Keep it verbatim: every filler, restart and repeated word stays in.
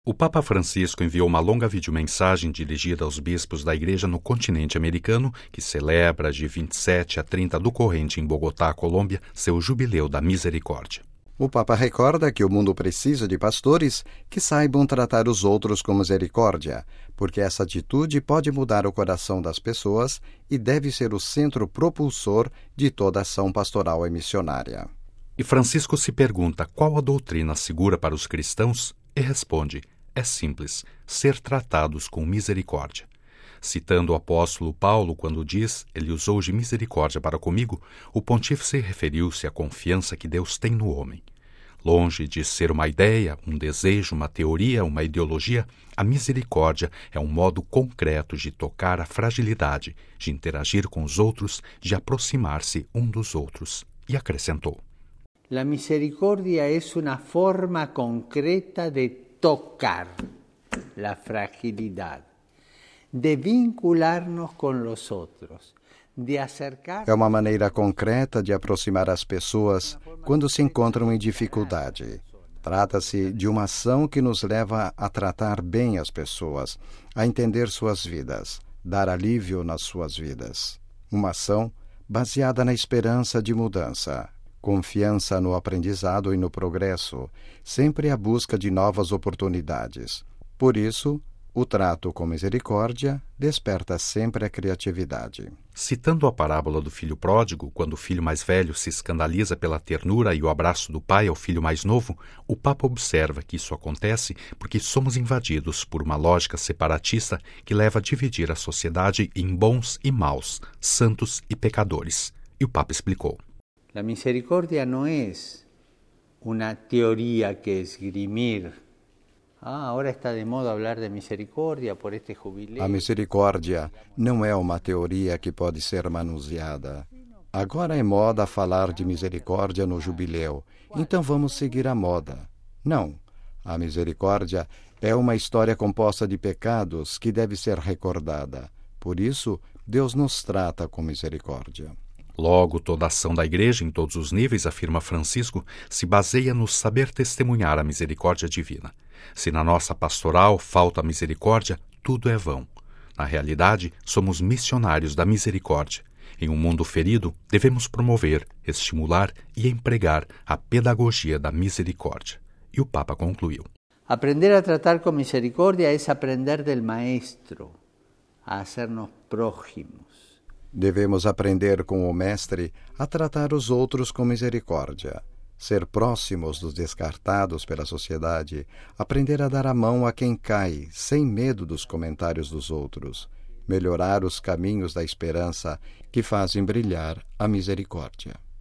O Papa Francisco enviou uma longa videomensagem dirigida aos bispos da Igreja no continente americano, que celebra de vinte e sete a trinta do corrente em Bogotá, Colômbia, seu Jubileu da Misericórdia. O Papa recorda que o mundo precisa de pastores que saibam tratar os outros com misericórdia, porque essa atitude pode mudar o coração das pessoas e deve ser o centro propulsor de toda ação pastoral e missionária. E Francisco se pergunta qual a doutrina segura para os cristãos e responde: é simples, ser tratados com misericórdia. Citando o apóstolo Paulo quando diz, ele usou de misericórdia para comigo, o pontífice referiu-se à confiança que Deus tem no homem. Longe de ser uma ideia, um desejo, uma teoria, uma ideologia, a misericórdia é um modo concreto de tocar a fragilidade, de interagir com os outros, de aproximar-se um dos outros. E acrescentou: La misericordia es una forma concreta de tocar la fragilidad, de vincularnos con los otros, de acercar... É uma maneira concreta de aproximar as pessoas quando se encontram em dificuldade. Trata-se de uma ação que nos leva a tratar bem as pessoas, a entender suas vidas, dar alívio nas suas vidas. Uma ação baseada na esperança de mudança, confiança no aprendizado e no progresso, sempre à busca de novas oportunidades. Por isso, o trato com misericórdia desperta sempre a criatividade. Citando a parábola do filho pródigo, quando o filho mais velho se escandaliza pela ternura e o abraço do pai ao filho mais novo, o Papa observa que isso acontece porque somos invadidos por uma lógica separatista que leva a dividir a sociedade em bons e maus, santos e pecadores. E o Papa explicou: La misericordia no es una teoría que esgrimir. Ah, agora está de moda falar de misericordia por este jubileu. A misericórdia não é uma teoria que pode ser manuseada. Agora é moda falar de misericórdia no jubileu, então vamos seguir a moda. Não, a misericórdia é uma história composta de pecados que deve ser recordada. Por isso, Deus nos trata com misericórdia. Logo, toda a ação da Igreja, em todos os níveis, afirma Francisco, se baseia no saber testemunhar a misericórdia divina. Se na nossa pastoral falta a misericórdia, tudo é vão. Na realidade, somos missionários da misericórdia. Em um mundo ferido, devemos promover, estimular e empregar a pedagogia da misericórdia. E o Papa concluiu: Aprender a tratar com misericórdia é aprender del Maestro, a hacernos prójimos. Devemos aprender com o Mestre a tratar os outros com misericórdia, ser próximos dos descartados pela sociedade, aprender a dar a mão a quem cai, sem medo dos comentários dos outros, melhorar os caminhos da esperança que fazem brilhar a misericórdia.